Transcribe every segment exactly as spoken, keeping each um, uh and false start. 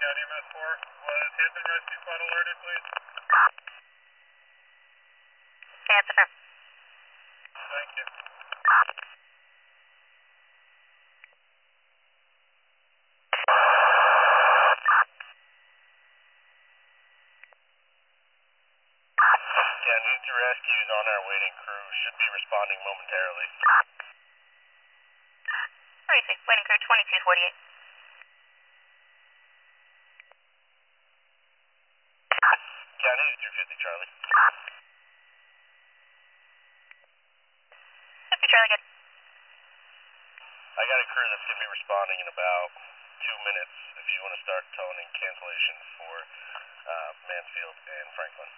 Got E M S four. Was Hampton Rescue Squad alerted, please? Okay, that's affirmed. Thank you. Yeah, need to rescues on our waiting crew. Should be responding momentarily. Tracy, waiting crew twenty-two forty-eight. County two fifty Charlie. fifty Charlie, good. I got a crew that's going to be responding in about two minutes if you want to start toning cancellation for uh, Mansfield and Franklin.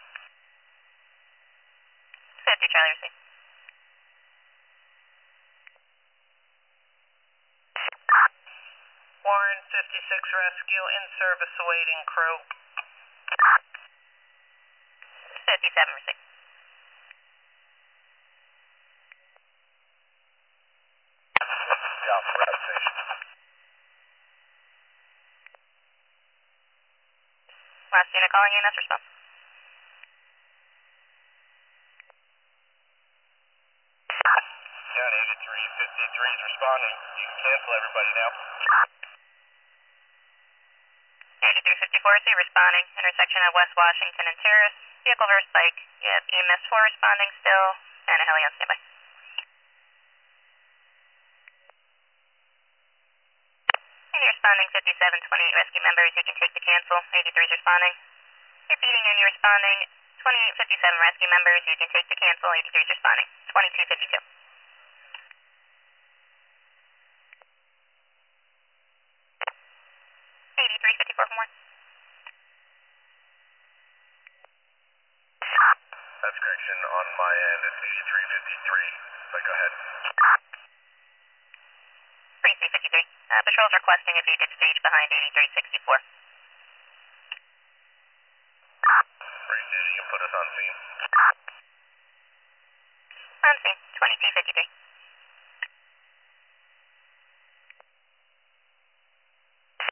fifty Charlie, received. Warren fifty-six Rescue in service awaiting crew. fifty-seven received. Yeah, route station. Last unit calling E M S response. County eighty-three fifty-three is responding. You can cancel everybody now. eighty-three fifty-four received, responding. Intersection of West Washington and Terrace. Vehicle versus bike. You have E M S four responding still, and a heli on standby. And you're responding fifty-seven twenty-eight rescue members. You can take the cancel. eighty-three is responding. Repeating, and you're responding. twenty-eight fifty-seven rescue members. You can take the cancel. eighty-three is responding. twenty-two fifty-two. eighty-three fifty-four from one. That's correction on my end. It's eighty-three fifty-three. But go ahead. three three fifty-three. Uh, patrol's requesting if you could stage behind eighty-three sixty-four. Appreciate it. You can put us on scene. On scene. twenty-two fifty-three.